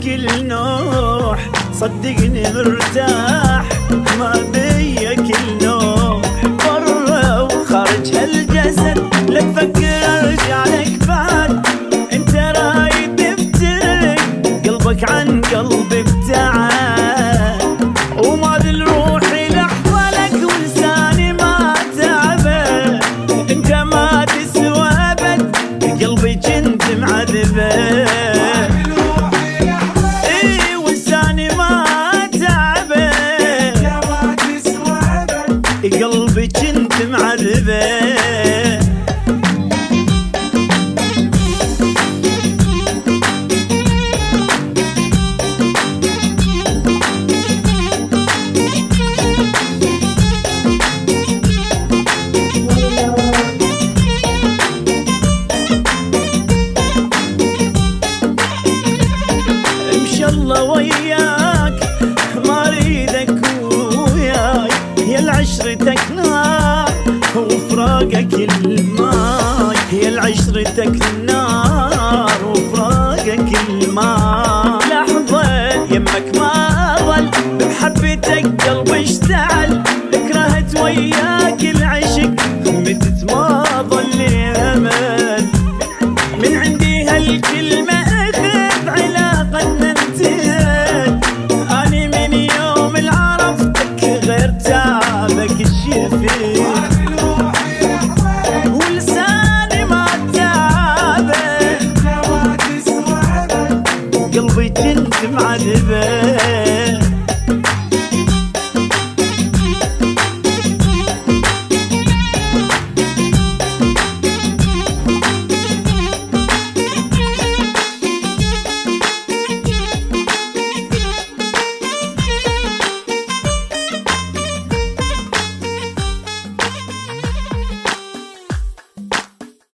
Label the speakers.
Speaker 1: كل نوح، صدقني مرتاح ما بيا كل نوح. برا وخارج هالجسد لا تفكر ارجع لك بعد، انت رايد تفترق قلبك عن قلبي ابتعد، وما ذل روحي لحظة لك ولساني ما تعبه، انت ما تسوى ابد قلبي جنت معذبه. قلبي جنت معذبه. ان شاء الله وياك ما اريدك وياي، يا عشرتك نار وفراقك الماي، يا عشرتك نار وفراقك الماي. لحظة يمك ما ظل بحبتك قلبي اشتعل، كرهت وياك العشق متت ما ظل امل، من عندي هالكلمة اخذ علاقة انتهت، اني من يوم العرفتك غير تعبك الشفير، ولساني ما تعبه قلبي جنت معذبه.